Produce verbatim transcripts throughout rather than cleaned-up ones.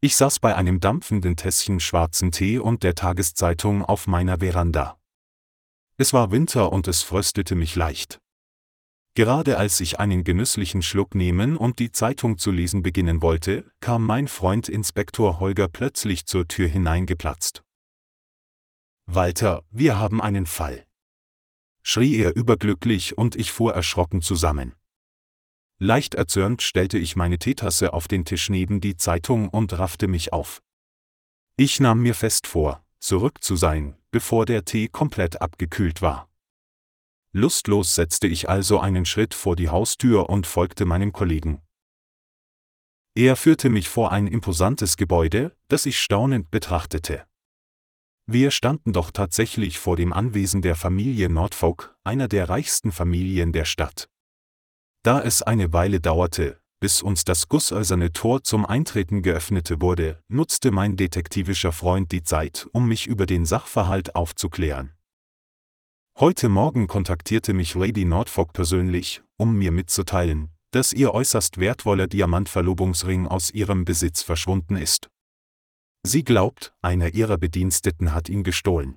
Ich saß bei einem dampfenden Tässchen schwarzen Tee und der Tageszeitung auf meiner Veranda. Es war Winter und es fröstelte mich leicht. Gerade als ich einen genüsslichen Schluck nehmen und die Zeitung zu lesen beginnen wollte, kam mein Freund Inspektor Holger plötzlich zur Tür hineingeplatzt. »Walter, wir haben einen Fall«, schrie er überglücklich und ich fuhr erschrocken zusammen. Leicht erzürnt stellte ich meine Teetasse auf den Tisch neben die Zeitung und raffte mich auf. Ich nahm mir fest vor, zurück zu sein, bevor der Tee komplett abgekühlt war. Lustlos setzte ich also einen Schritt vor die Haustür und folgte meinem Kollegen. Er führte mich vor ein imposantes Gebäude, das ich staunend betrachtete. Wir standen doch tatsächlich vor dem Anwesen der Familie Norfolk, einer der reichsten Familien der Stadt. Da es eine Weile dauerte, bis uns das gusseiserne Tor zum Eintreten geöffnet wurde, nutzte mein detektivischer Freund die Zeit, um mich über den Sachverhalt aufzuklären. Heute Morgen kontaktierte mich Lady Norfolk persönlich, um mir mitzuteilen, dass ihr äußerst wertvoller Diamantverlobungsring aus ihrem Besitz verschwunden ist. Sie glaubt, einer ihrer Bediensteten hat ihn gestohlen.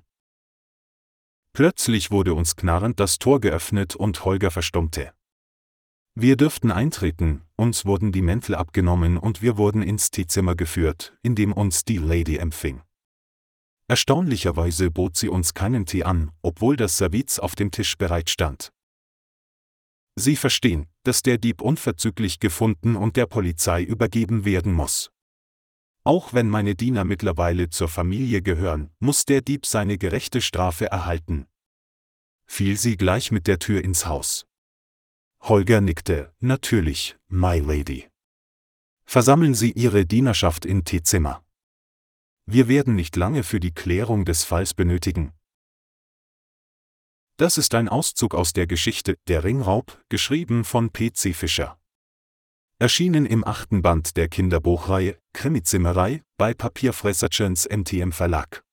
Plötzlich wurde uns knarrend das Tor geöffnet und Holger verstummte. Wir dürften eintreten, uns wurden die Mäntel abgenommen und wir wurden ins Teezimmer geführt, in dem uns die Lady empfing. Erstaunlicherweise bot sie uns keinen Tee an, obwohl das Service auf dem Tisch bereit stand. Sie verstehen, dass der Dieb unverzüglich gefunden und der Polizei übergeben werden muss. Auch wenn meine Diener mittlerweile zur Familie gehören, muss der Dieb seine gerechte Strafe erhalten. Fiel sie gleich mit der Tür ins Haus. Holger nickte, natürlich, my lady. Versammeln Sie Ihre Dienerschaft im Teezimmer. Wir werden nicht lange für die Klärung des Falls benötigen. Das ist ein Auszug aus der Geschichte Der Ringraub, geschrieben von P C Fischer. Erschienen im achten Band der Kinderbuchreihe Krimizimmerei bei Papierfresserchens M T M Verlag.